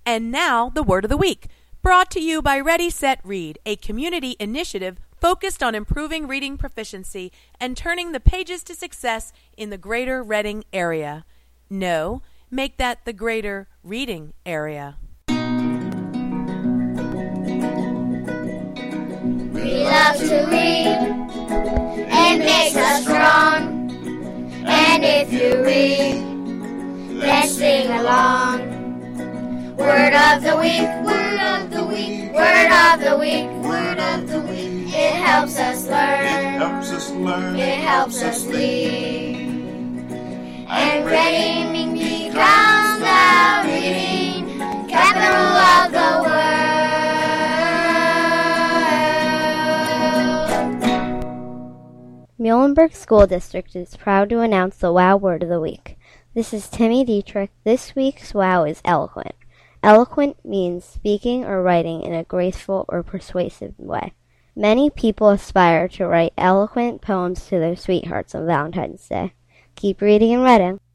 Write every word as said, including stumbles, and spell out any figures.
And now, the Word of the Week, brought to you by Ready, Set, Read, a community initiative focused on improving reading proficiency and turning the pages to success in the greater Reading area. No, make that the greater reading area. We love to read. It makes us strong. And if you read, let's sing along. Word of the week, word of the week, word of the week, word of the week. It helps us learn. It helps us learn. It helps us lead. And reading becomes the reading capital of the world. Muhlenberg School District is proud to announce the WOW Word of the Week. This is Timmy Dietrich. This week's WOW is eloquent. Eloquent means speaking or writing in a graceful or persuasive way. Many people aspire to write eloquent poems to their sweethearts on Valentine's Day. Keep reading and writing.